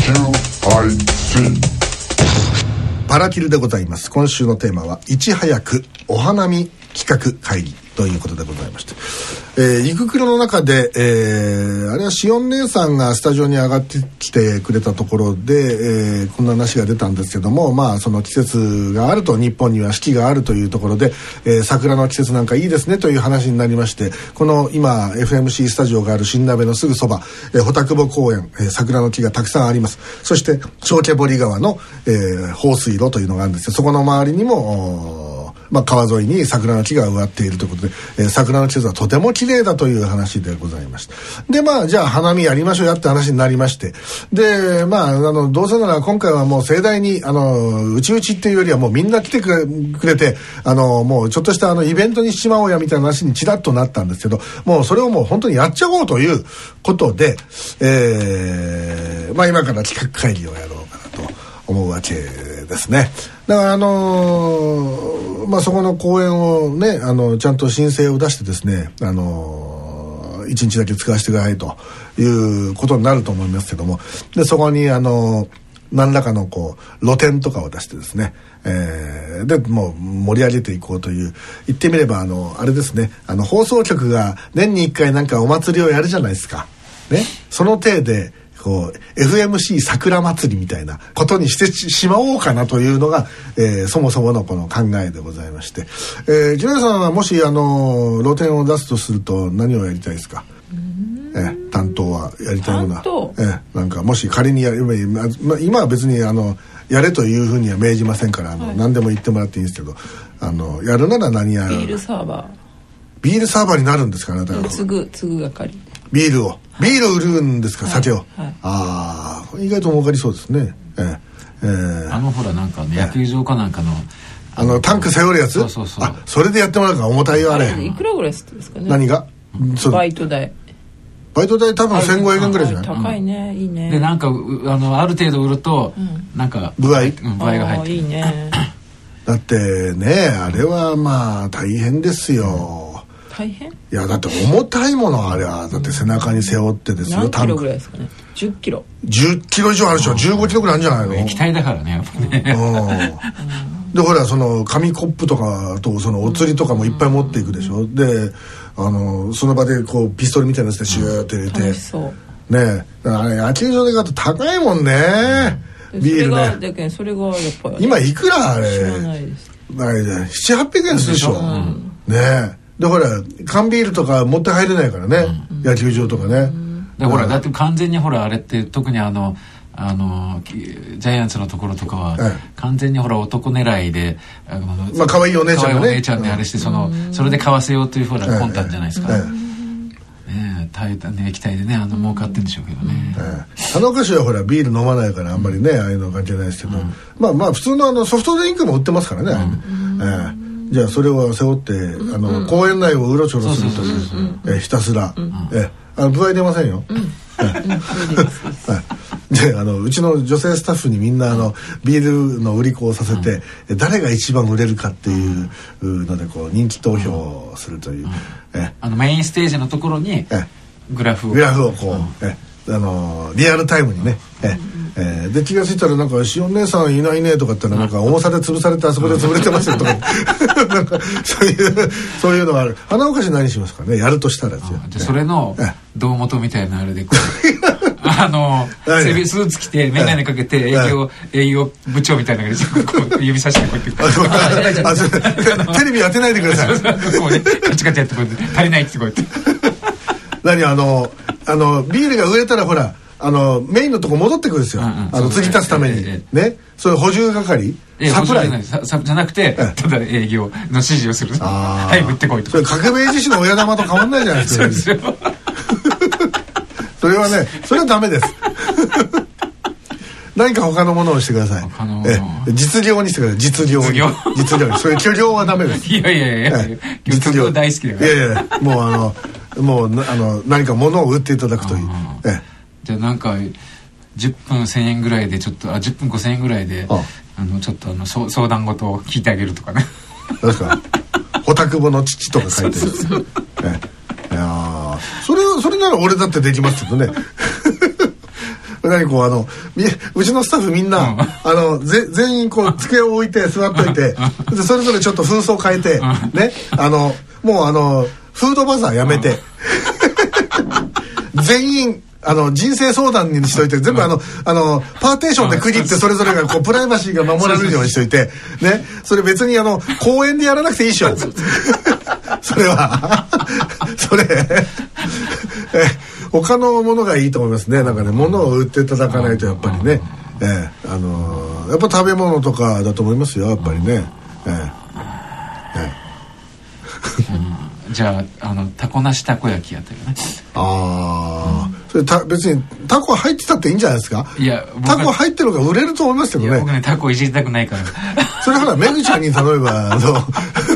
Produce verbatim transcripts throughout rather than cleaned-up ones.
パラキルでございます。今週のテーマはいち早くお花見企画会議ということでございまして、えー、イククロの中で、えー、あれはしおん姉さんがスタジオに上がってきてくれたところで、えー、こんな話が出たんですけども、まあその季節があると、日本には四季があるというところで、えー、桜の季節なんかいいですねという話になりまして、この今 エフエムシー スタジオがある新鍋のすぐそば、えー、穂高保公園、えー、桜の木がたくさんあります。そして長家堀川の、えー、放水路というのがあるんですよ。そこの周りにもまあ、川沿いに桜の木が植わっているということで、えー、桜の季節はとても綺麗だという話でございました。でまあじゃあ花見やりましょうやって話になりまして、でまああのどうせなら今回はもう盛大にあのうちうちっていうよりはもうみんな来てくれ、くれてあのもうちょっとしたあのイベントにしちまおうやみたいな話にちらっとなったんですけど、もうそれをもう本当にやっちゃおうということで、えー、まあ今から企画会議をやろうかなと思うわけですね。だからあのー、まあそこの公演をね、あのちゃんと申請を出してですね、あのー、一日だけ使わせてくださいということになると思いますけども、でそこにあのー、何らかのこう露店とかを出してですね、えー、でもう盛り上げていこうという、言ってみればあのあれですね、あの放送局が年にいっかいなんかお祭りをやるじゃないですかね、その体でこう エフエムシー 桜祭りみたいなことにしてしまおうかなというのが、えー、そもそものこの考えでございまして、えー、ジュニアさんはもしあの露店を出すとすると何をやりたいですか？えー、担当はやりたいような、えー、なんかもし仮にやればいい、まあ、今は別にあのやれというふうには命じませんから、あの、はい、何でも言ってもらっていいんですけど、あのやるなら何やる？ビールサーバービールサーバーになるんですか？あなたは継ぐ継ぐ係ビールをビール売るんですか、はい、酒を、はい、ああ意外と儲かりそうですね。えーえー、 あのほらなんか、ね、野球場かなんかのあのタンク背負るやつ、 そうそうそう、 あそれでやってもらうから重たいよあれ。 いくらぐらいですかね？ 何が？ バイト代バイト代多分せんごひゃくえんぐらいじゃない？ 高いね、いいね。 でなんかあのある程度売ると、うん、なんか部合、 うん、部合が入ってる。 いいね。 だってねあれはまあ大変ですよ。 大変？いやだって重たいものあれはだって背中に背負ってですよ。 何キロぐらいですかね？じゅっキロじゅっキロ以上あるでしょ。じゅうごキロぐらいあるんじゃないの？ 液体だからねやっぱね。 でほらその紙コップとかとそのお釣りとかもいっぱい持っていくでしょ。であのその場でこうピストルみたいなやつでシューって入れて、 楽しそうね。 あれ野球場で買うと高いもんね、ビールね。 それがだけどそれがやっぱり今いくらあれ？ 知らないです。 あれねななひゃくはっぴゃくえんするでしょ、うん、ねでほら缶ビールとか持って入れないからね、うん、野球場とかね、うん、 でほらだって完全にほらあれって特にあのあのジャイアンツのところとかは、はい、完全にほら男狙いであの、 まあ可愛いお姉ちゃんがね、可愛いお姉ちゃんであれして、うん、そのそれで買わせようというほら魂胆じゃないですか、えええねええね液体でねあの儲かってんでしょうけどね、 あのお菓子はほらビール飲まないからあんまりね、うん、ああいうの関係ないですけど、うん、まあまあ普通のあのソフトドリンクも売ってますからね、うんええ、じゃあそれを背負ってあの、うん、公園内をうろちょろするというひたすら、うんえあの部合出ませんよ、うんであのうちの女性スタッフにみんなあのビールの売り子をさせて、うん、誰が一番売れるかっていうのでこう人気投票をするという、うんえあのメインステージのところにグラフをグラフをこう、うん、えあのリアルタイムにね、ええー、で気がついたらなんかしお姉さんいないねとかってなんか重さで潰されてあそこで潰れてますよとかなんかそういうそういうのがある。花お菓子何しますかねやるとしたらですよ。 じゃそれの胴元みたいなあれでこうあのスーツ着て眼鏡かけて営業営業部長みたいな感じでこう指差してこうやってテレビ当てないでくださいこうねカチカチやってこうやって足りないってこうやって何あのあのビールが売れたらほらあのメインのとこ戻ってくるんですよ、うんうん、あの継ぎ足すために、ええ、ねそういう補充係サプライじゃなくて、ええ、ただ営業の指示をするはい売ってこいとそれ革命児子の親玉と変わんないじゃないですかそうですよそれはねそれはダメです何か他のものをしてください。他のえ実業にしてください。実業に実業実業にそれ虚業はダメです。 いやいやいや、え実業大好きだから。 いやいやもうあのもうあの何か物を売っていただくといい。えじゃあなんかじゅっぷんせんえんぐらいでちょっとあじゅっぷんごせんえんぐらいでああのちょっとあの相談事を聞いてあげるとかね。 確かホタクボの父とか書いてる。そうそうそうえいやそれそれなら俺だってできますけどね。 何こうあのうちのスタッフみんな、うん、あのぜ全員こう机を置いて座っといてでそれぞれちょっと紛争変えて、うん、ねあのもうあのフードバザーやめて、うん、全員あの人生相談にしといて全部あのあのパーテーションで区切ってそれぞれがこうプライバシーが守られるようにしといてねそれ別にあの公園でやらなくていいでしょそれはそれえ他のものがいいと思いますね。なんかね物を売っていただかないとやっぱりね、えー、あのー、やっぱ食べ物とかだと思いますよやっぱりね、えーえー、じゃあ、あのタコなしたこ焼きやったよね。 ああ、うん、それた別にタコ入ってたっていいんじゃないですか。 いやタコ入ってるのが売れると思いますけどね。 いや僕ねタコいじりたくないからそれほらめぐちゃんに例えばあの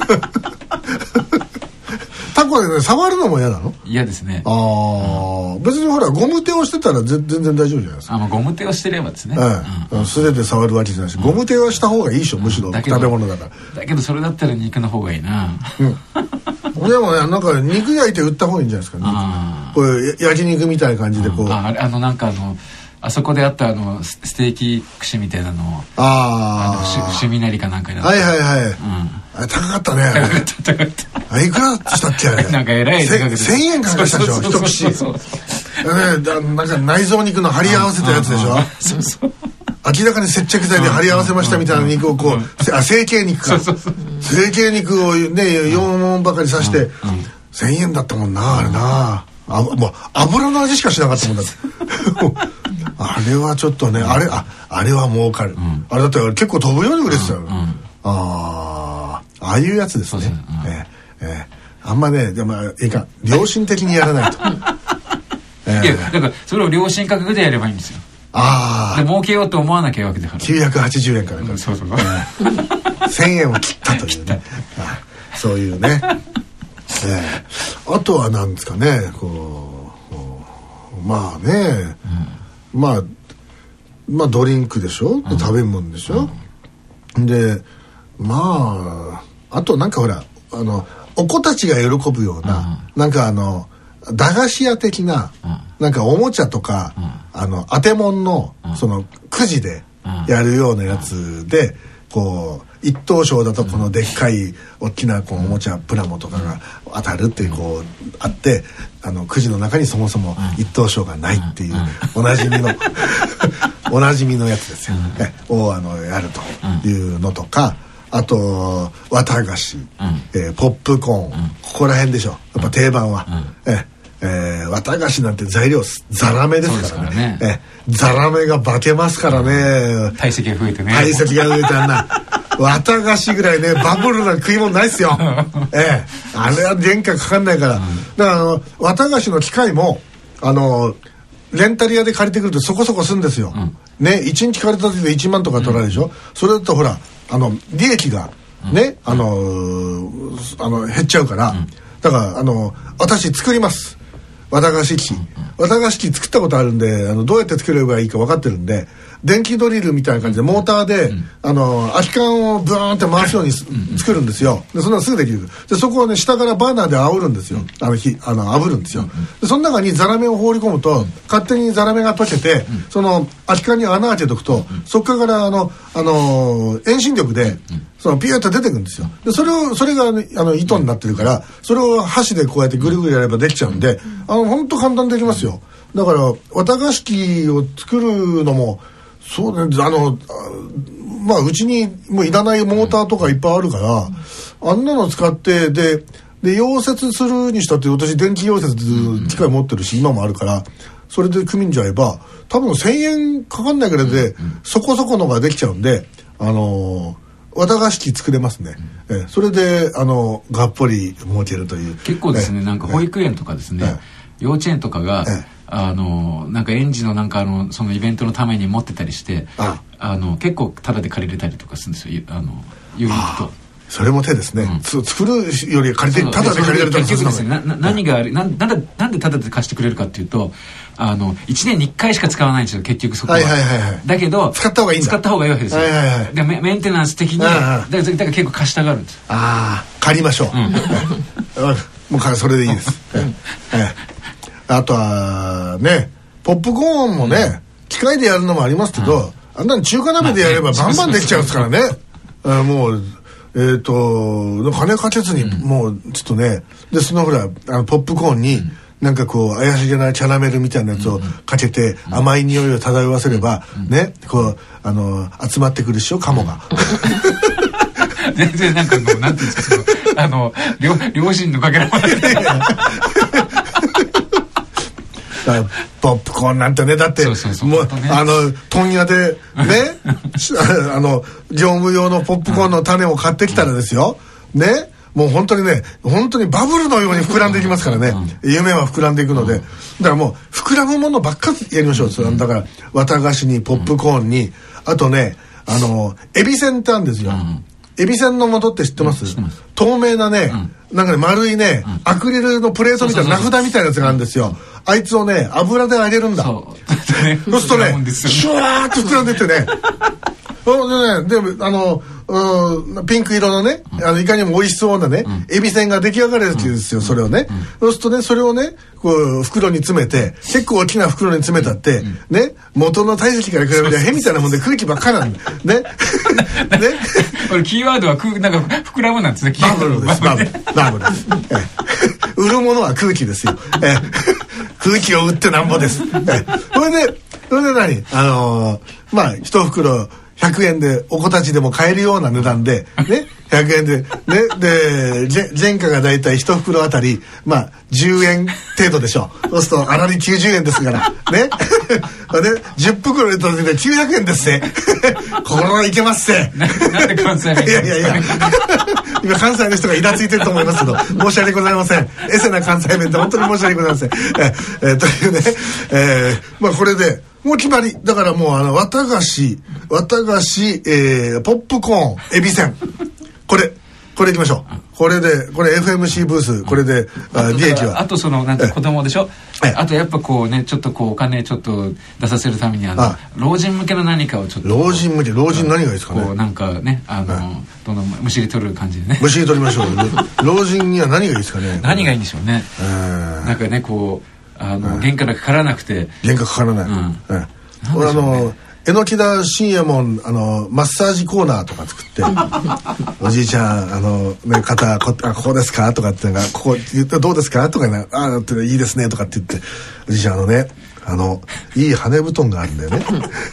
タコで、ね、触るのも嫌なの？ 嫌ですね。 ああ、うん、別にほらゴム手をしてたら全然大丈夫じゃないですか。 あ、まあ、ゴム手をしてればですね、 ええ、うん、素手で触るわけじゃないし、うん、ゴム手はした方がいいでしょ、むしろ食べ物だから。 だけどそれだったら肉の方がいいな、 うん、でもねなんか肉焼いて売った方がいいんじゃないですかね。あこれ焼肉みたいな感じでこう、うん、 あ, あのなんかあのあそこであったあのステーキ串みたいなのをああ伏見なりかなんかではいはいはい、うん、 あれ高かったね高かった高かったあいくらしたっけあれなんかえらい高くてせんえんかかしたでしょ一口なんか内臓肉の貼り合わせたやつでしょそうそう明らかに接着剤で貼り合わせましたみたいな肉をこうあ成形肉か成形肉をねよんもんばかり刺してせんえんだったもんなあれなあもう油の味しかしなかったもんだってあれはちょっとね、あれ、あ、あれは儲かる。うん、あれだって結構飛ぶように売れてたよ。うんうん、ああ、ああいうやつですね。そうそう、うん、えー、えー、あんまね、でも、ええか、良心的にやらないと。 えー、いや、だからそれを良心価格でやればいいんですよ。ああ。で、儲けようと思わなきゃいいわけだから。 きゅうひゃくはちじゅうえんからから。うん、そうそう。せんえんを切ったというね。あそういうね。えー、あとは何ですかね、こう、まあね、うん、まあ、まあドリンクでしょ、うん、食べ物でしょ、うん、で、まあ、あとなんかほら、あの、お子たちが喜ぶような、うん、なんかあの、駄菓子屋的な、うん、なんかおもちゃとか、うん、あの、当て物の、うん、その、くじでやるようなやつで、うん、こう、一等賞だとこのでっかい大きなこうおもちゃプラモとかが当たるっていうこうあってあのくじの中にそもそも一等賞がないっていうおなじみのおなじみのやつですよ、をあのやるというのとかあと綿菓子、えー、ポップコーン、ここら辺でしょやっぱ定番は、ええー、綿菓子なんて材料ザラメですからね、えー、ザラメが化けますからね、 体積が増えてね体積が増えてあんな綿菓子ぐらいねバブルな食い物ないっすよええあれは原価かかんないから、うん、だからあの綿菓子の機械もあのレンタル屋で借りてくるとそこそこするんですよ、うん、ねいちにち借りた時でいちまんとか取られるでしょ、うん、それだとほらあの利益がね、うん、あのあの減っちゃうから、うん、だからあの私作ります綿菓子機、綿菓子機作ったことあるんであのどうやって作ればいいか分かってるんで電気ドリルみたいな感じでモーターで、うん、あの空き缶をブーンって回すように作るんですよ。でそんなのすぐできる。でそこをね下からバーナーで煽るんですよ。あの火あの炙るんですよ。でその中にザラメを放り込むと勝手にザラメが溶けて、うん、その空き缶に穴開けておくと、うん、そこからあのあの遠心力で、うん、そのピューッと出てくるんですよ。でそれをそれが、ね、あの糸になってるからそれを箸でこうやってぐるぐるやればできちゃうんで、あの本当簡単にできますよ。だから綿菓子機を作るのもそうね、あのまあうちにもういらないモーターとかいっぱいあるから、うん、あんなの使ってでで溶接するにしたって私電気溶接機械持ってるし、うん、今もあるからそれで組んじゃえば多分せんえんかかんないぐらいで、うん、そこそこのができちゃうんであの綿菓子機作れますね、うん、えそれであのがっぽり儲けるという結構ですね、なんか保育園とかですね、幼稚園とかが、あのなんか園児のなんかあのそのイベントのために持ってたりしてああの結構タダで借りれたりとかするんですよ、あの郵便と。 それも手ですね、うん、つ作るより借りてタダで借りれると結局ですね、なな何があるななんでなんでタダで貸してくれるかっていうとあのいちねんにいっかいしか使わないんですよ結局そこは、はいはいはいはい、だけど使った方がいいんだ使った方がいいわけですよ、はいはいはい、で メ, メンテナンス的にだからだから結構貸したがるんです。 ああ借りましょう、うん、もうそれでいいです、うん、ええあとはねポップコーンもね、 機械でやるのもありますけど、あんなに中華鍋でやればバンバンできちゃうんですからね。あもうえっと金かけずにもうちょっとね、でそのほらあのポップコーンになんかこう怪しげなキャラメルみたいなやつをかけて甘い匂いを漂わせればね、こうあの集まってくるでしょカモが。 全然なんかこうなんていうんですか、そのあの両両親のかけらもない。 ポップコーンなんてね、だってもうあの問屋でねあの業務用のポップコーンの種を買ってきたらですよ、ね、もう本当にね本当にバブルのように膨らんでいきますからね、夢は膨らんでいくので、だからもう膨らむものばっかりやりましょう。それだから綿菓子にポップコーンに、あとねあのエビせんってあるんですよ。エビせんの素って知ってます？うん、透明なね、うん、なんかね丸いね、うん、アクリルのプレートみたいな名札みたいなやつがあるんですよ。あいつをね油で揚げるんだ。そう、そうするとねシュワーッと膨らんでってね。でね、であのピンク色のね、あのいかにも美味しそうなね、うん、エビせんが出来上がるっていうんですよ、それをね、うん、そうするとねそれをねこう袋に詰めて、結構大きな袋に詰めたって、うん、ね元の体積から比べてへみたいなもんで空気ばっかなんだね。ねこれキーワードはくなんか膨らむなんですね。 バブルです。バブルバブルです。売るものは空気ですよ。え空気を売ってなんぼです。えそれでそれで何あのー、まあ一袋ひゃくえんでお子たちでも買えるような値段でねひゃくえんでねで原価がだいたい一袋あたりまあじゅうえん程度でしょう。そうすると粗利きゅうじゅうえんですからねでじゅっ袋入れた時できゅうひゃくえんですね。これはいけますね。 なんで関西弁いやいやいや今関西の人がイラついてると思いますけど申し訳ございません。エセな関西弁で本当に申し訳ございません。ええというね、えー、まあこれでもう決まりだからもうあの綿菓子綿菓子、えー、ポップコーンエビせんこれこれいきましょう。これでこれ エフエムシー ブースこれで利益はあとそのなんか子供でしょ。あとやっぱこうねちょっとこうお金ちょっと出させるためにあのあ老人向けの何かをちょっと老人向け老人何がいいですかね。 こうなんかねあの、はい、どんどんむしり取る感じでねむしり取りましょう。老人には何がいいですかね。 何がいいんでしょうね。なんかねこうあの原価がかからなくて原価かからない、うんええ、俺あの榎田信也もあのマッサージコーナーとか作っておじいちゃんあの、ね、肩 こ, あここですかとかってなんかここ言ってどうですかとかねあっていいですねとかって言っておじいちゃんあのねあのいい羽布団があるんだよね。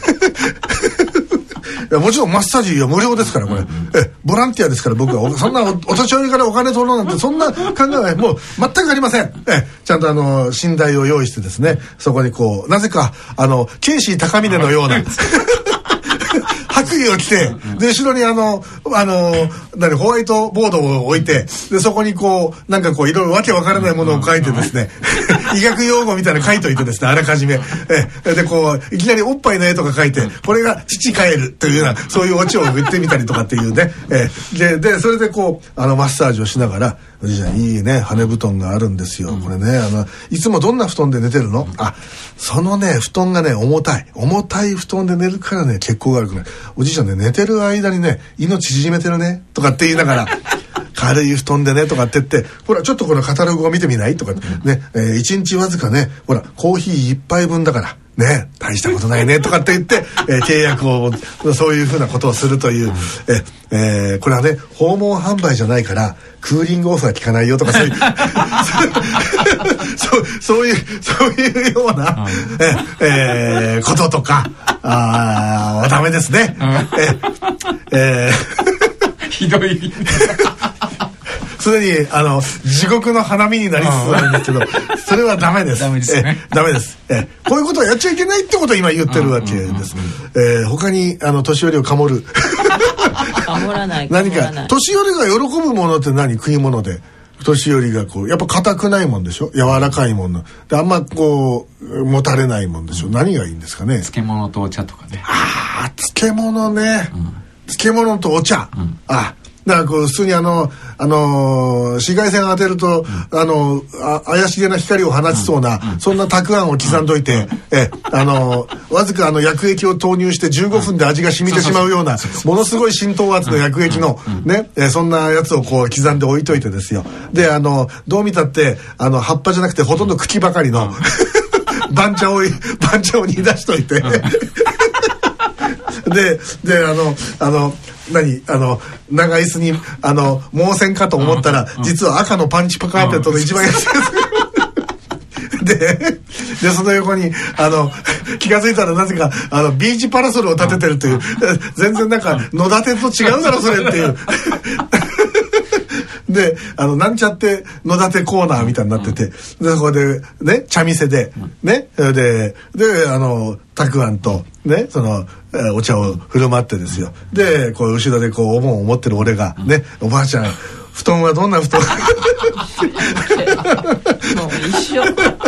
いやもちろんマッサージは無料ですからこれ、うんうん、えボランティアですから僕はそんな お, お年寄りからお金取ろうなんてそんな考えはもう全くありません。えちゃんとあの寝台を用意してですねそこにこうなぜかあのケイシー高峰のような白衣を着てで後ろにあのあの何ホワイトボードを置いてでそこにこうなんかこういろいろわけわからないものを書いてですね医学用語みたいなの書いといてですねあらかじめえでこういきなりおっぱいの絵とか書いてこれが父帰るというようなそういうオチを言ってみたりとかっていうねえででそれでこうあのマッサージをしながらおじいちゃんいいね羽布団があるんですよ、うん、これねあのいつもどんな布団で寝てるの、うん、あそのね布団がね重たい重たい布団で寝るからね血行が悪くないおじいちゃんね寝てる間にね命縮めてるねとかって言いながら軽い布団でねとかって言ってほらちょっとこのカタログを見てみないとかね、えー、いちにちわずかねほらコーヒーいっぱいぶんだからね大したことないねとかって言って、えー、契約をそういうふうなことをするという、ええー、これはね訪問販売じゃないからクーリングオフは効かないよとかそういうそうそういうそういうような、ええー、こととかあダメですね。ええー、 ひどい。 すでにあの地獄の花見になりつつあるんですけどそれはダメです。 ダメですね。 えダメです。えこういうことはやっちゃいけないってことを今言ってるわけです。えー、他にあの年寄りをかもるかもらない何か年寄りが喜ぶものって何食い物で年寄りがこうやっぱ硬くないもんでしょ柔らかいものであんまこうもたれないもんでしょ、うん、何がいいんですかね。 漬物とお茶とかね。 ああ漬物ね、うん、漬物とお茶、うん、あだからこう普通にあの、あのー、紫外線当てると、うん、あのあ怪しげな光を放ちそうな、うん、そんなたくあんを刻んどいて、うん、えあのわずかあの薬液を投入してじゅうごふんで味が染みてしまうようなものすごい浸透圧の薬液の、うん、ね、えそんなやつをこう刻んで置いといてですよ。であのどう見たってあの葉っぱじゃなくてほとんど茎ばかりの、うん番茶を番茶を煮出しといてでであのあの何あの長椅子にあの盲線かと思ったら、うん、実は赤のパンチパカーペットの一番安いやつででその横にあの気が付いたらなぜかあのビーチパラソルを立ててるという、全然なんか野立てと違うだろそれっていうであのなんちゃって野立てコーナーみたいになってて、でそこでね茶店でねでであのたくあんとねそのお茶を振る舞ってですよ。でこう後ろでこうお盆を持ってる俺がね、おばあちゃん布団はどんな布団もう一緒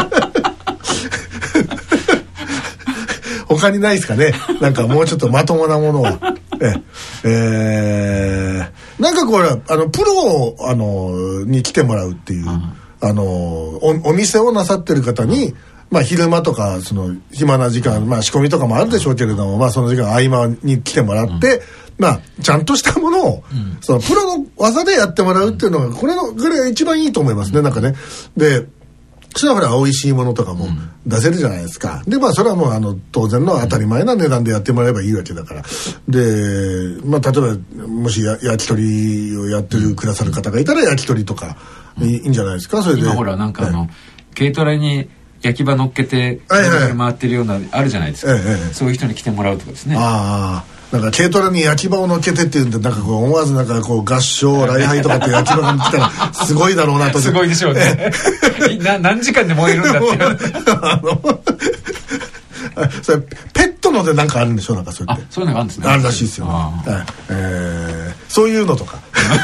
他にないですかね、なんかもうちょっとまともなものをええー、なんかこれあのプロをあのに来てもらうっていう、うん、あの お, お店をなさってる方に、うん、まあ昼間とかその暇な時間、まあ仕込みとかもあるでしょうけれども、まあその時間合間に来てもらって、うん、まあちゃんとしたものを、うん、そのプロの技でやってもらうっていうのがこれのこれが一番いいと思いますね、なんかね。でそしたらほら美味しいものとかも出せるじゃないですか。でまあそれはもうあの当然の当たり前な値段でやってもらえばいいわけだから。でまあ例えばもしや焼き鳥をやってるくださる方がいたら焼き鳥とかいいんじゃないですか。それで今ほらなんかあの、はい、軽トラに焼き場乗っけて回ってるようなあるじゃないですか、はいはい、そういう人に来てもらうとかですね。 ああなんか軽トラに焼き場を乗っけてっていうんでなんかこう思わずなんかこう合唱礼拝とかって焼き場が来たらすごいだろうなとすごいでしょうねな何時間で燃えるんだってあのそれペットのでなんかあるんでしょ、なんかそうやって。 あそういうのがあるんですね。 あるらしいですよ、ね、はいえー、そういうのとか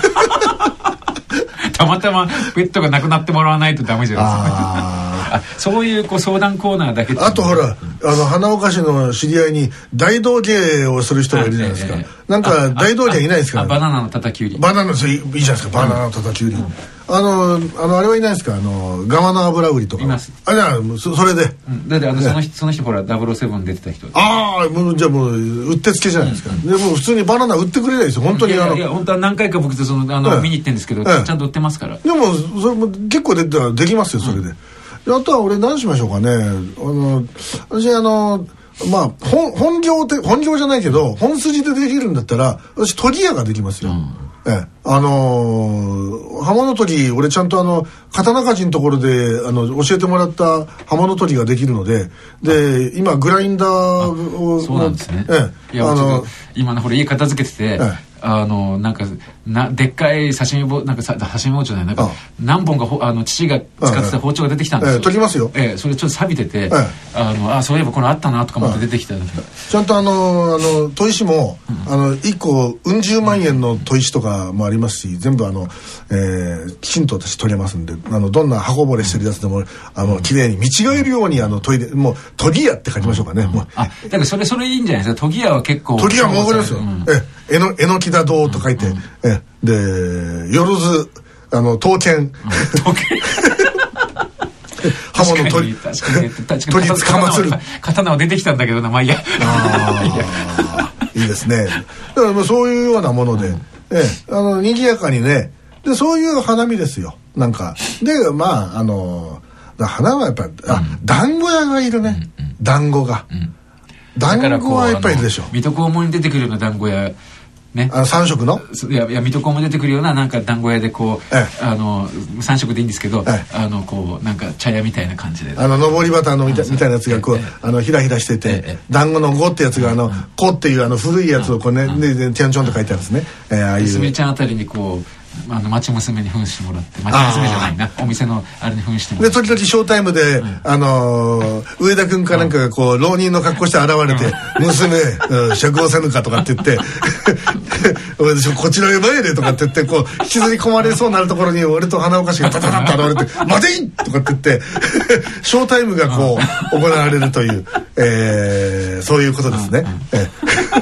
たまたまペットが亡くなってもらわないとダメじゃないですかあそういうこう相談コーナーだけ。 あとほらあの花岡市の知り合いに大道芸をする人がいるじゃないですか、えーえー、なんか大道芸いないですか、ね、 バナナのたたき売り。 バナナのいいじゃないですか、バナナのたたき売り、うん、あのあのあれはいないですか、あのガマの油売りとか。 います。 あじゃあ そ, それで、 うん、だってあのその人その人ほらダブルセブン出てた人。 ああもうじゃあもううってつけじゃないですか、うん、でも普通にバナナ売ってくれないですよ本当に。 いやいやあのいや本当は何回か僕とそのあの、ええ、見に行ってるんですけど、ええ、ちゃんと売ってますから。 でもそれも結構でできますよそれで、うん、あとは俺何しましょうかね。あの私あのまあ本本業って本業じゃないけど本筋でできるんだったら私研ぎ屋ができますよ、うんええ、あのー、刃物研ぎ俺ちゃんとあの刀鍛冶のところであの教えてもらった刃物研ぎができるので、で今グラインダーをそうなんですね、 ええ、 いやあの今のほら家片付けてて、ええあのなんかなでっかい刺身包なんかさ刺身包丁じゃないなんか何本かほあの父が使ってた包丁が出てきたんですよ。 ええ、研ぎますよ。 ええ、それちょっと錆びてて、ええ、あのあそういえばこれあったなとか思って出てきた、ええ、 ちゃんとあのあの砥石も、うん、あのいっこうん十万円の砥石とかもありますし、全部あの、えー、きちんと私取れますんで、あのどんな刃こぼれしてるやつでもあの綺麗に見違えるようにあの研いでもう研ぎ屋って書きましょうかね。うん、もうあだからそれそれいいんじゃないですか。研ぎ屋は結構研ぎ屋もわかりますよ。うん、えええのえのきだ堂と書いて、うん、えでよろずあの刀剣刀剣刃物取り取りつかまつる刀は出てきたんだけどな、まあいいやあいいですね。だからそういうようなもので、うん、えあの賑やかにね、でそういう花見ですよなんかで。まああの花はやっぱり、うん、あ団子屋がいるね、うんうん、団子が、うん、団子はやっぱりいるでしょ。 水戸黄門に出てくるような団子屋ね、 あのさん色のいやいや水戸黄門出てくるようななんか団子屋でこう、ええ、あのさん色でいいんですけど、ええ、あのこうなんか茶屋みたいな感じであの上り旗のみたいなやつがこう、ええ、あのひらひらしてて、ええ、団子のごってやつがあのこっていうあの古いやつをこうね、うん、ででティアンチョンと書いてあるんですね。えー、ああいう娘ちゃんあたりにこうあの町娘に扮してもらって、町娘じゃないなお店のあれに扮してもらってで時々ショータイムで、うん、あのー、上田君かなんかがこう浪人の格好して現れて、うん、娘、うん、釈放せぬかとかって言ってこちらへ参れとかって言ってこう引きずり込まれそうになるところに俺と花岡氏がタタタッと現れて待ていとかって言ってショータイムがこう行われるという、えー、そういうことですね。うんうん、え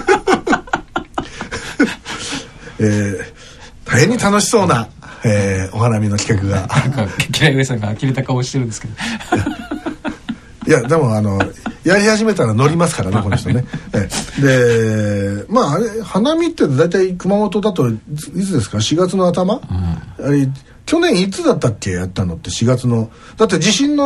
ーえー大変に楽しそうな、えー、お花見の企画がなんか嫌い上さんが呆れた顔してるんですけどいやでもあのやり始めたら乗りますからねこの人ね。でまああれ花見って大体熊本だといつですかしがつの頭、うん、あれ去年いつだったっけやったのってしがつのだって地震の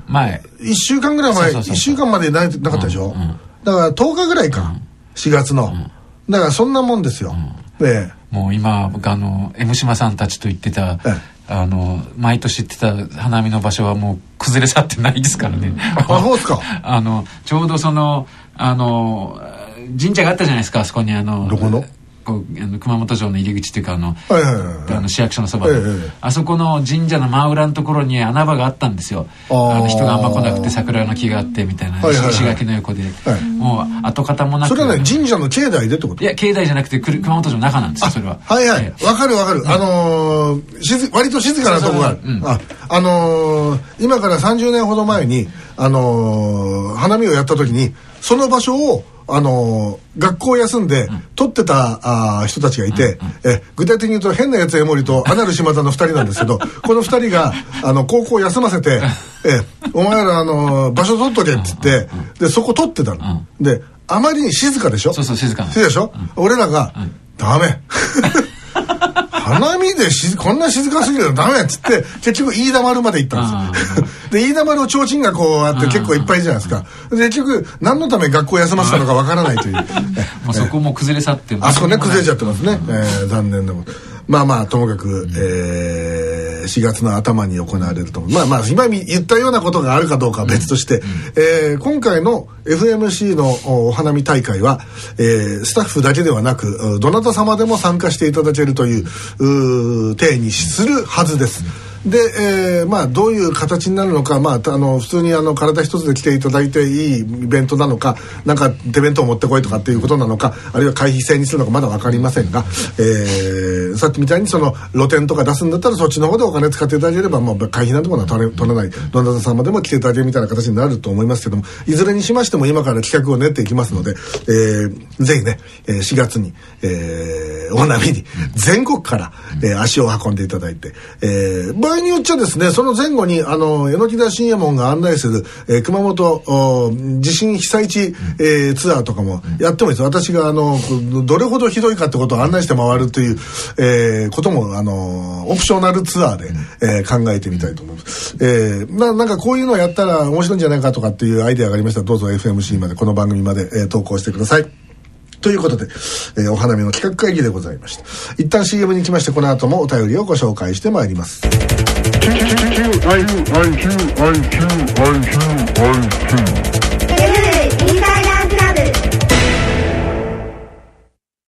前いっしゅうかんぐらい前、いっしゅうかんまでな, なかったでしょ、うんうん、だからとおかぐらいか、うん、しがつの、うん、だからそんなもんですよ、うんね、 もう今僕あの M 島さんたちと言ってた、ええあの毎年行ってた花見の場所はもう崩れ去ってないですからね。 あ、そうですか。 あのちょうどそのあの神社があったじゃないですか、あそこにあのどこのこうあの熊本城の入り口っていうかあの、 はいはいはいはい、 あの市役所のそばで、はいはいはい、あそこの神社の真裏のところに穴場があったんですよ。ああの人があんま来なくて桜の木があってみたいな、はいはいはい、石垣の横で、はい、もう跡形もなく。 それはね神社の境内でってこと？ いや境内じゃなくて熊本城の中なんですよそれは。 はいはい、えー、わかるわかる、うん、あのー、し割と静かなとこがある。あ、あのー、今からさんじゅうねんほど前にあのー、花見をやった時にその場所をあのー、学校を休んで、うん、撮ってたあ人たちがいて、うんうん、え具体的に言うと変なやつ江森とアナル島田のふたりなんですけどこのふたりがあの高校を休ませてえお前らあのー、場所取っとけって言ってでそこ撮ってたの、うん、であまりに静かでしょ。 そうそう静か静かでしょ、うん、俺らが、うん、ダメ花見でしこんな静かすぎるのダメっつって結局飯田丸まで行ったんですよで飯田丸を提灯がこうあって結構いっぱいじゃないですか。で結局何のため学校休ませたのかわからないというもうそこも崩れ去ってあそこね崩れちゃってますね、えー、残念なこと。まあまあともかく、うんえー、しがつの頭に行われるとまあまあ今言ったようなことがあるかどうかは別として、うんえー、今回の エフエムシー のお花見大会は、えー、スタッフだけではなくどなた様でも参加していただけるという体にするはずです。で、えー、まあどういう形になるのか、まあ、あの普通にあの体一つで来ていただいていいイベントなのかなんか手弁当を持ってこいとかっていうことなのかあるいは会費制にするのかまだ分かりませんが、えー、さっきみたいにその露店とか出すんだったらそっちの方でお金使っていただければ、まあ、会費なんてものは取れ、取らないどなた様でも来ていただけるみたいな形になると思いますけどもいずれにしましても今から企画を練っていきますので、えー、ぜひねしがつに、えー、お花見に全国から、えー、足を運んでいただいて、えー場合によっちゃですねその前後にあの榎田信右衛門が案内する、えー、熊本地震被災地、えー、ツアーとかもやってもいいです。私があのどれほどひどいかってことを案内して回るという、えー、こともあのオプショナルツアーで、えー、考えてみたいと思います、えー、な, なんかこういうのをやったら面白いんじゃないかとかっていうアイデアがありましたらどうぞ エフエムシー までこの番組まで、えー、投稿してくださいということで、えー、お花見の企画会議でございました。一旦 シーエム に行きましてこの後もお便りをご紹介してまいります。アイキューアイキューアイキューアイキューアイキュー